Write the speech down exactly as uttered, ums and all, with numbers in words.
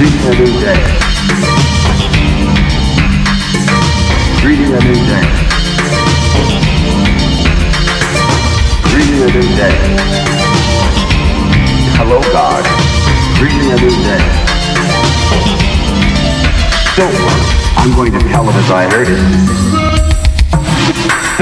Greeting a new day. Greeting a new day. Greeting a new day. Hello, God. Greeting a new day. Don't worry. I'm going to tell him as I heard it.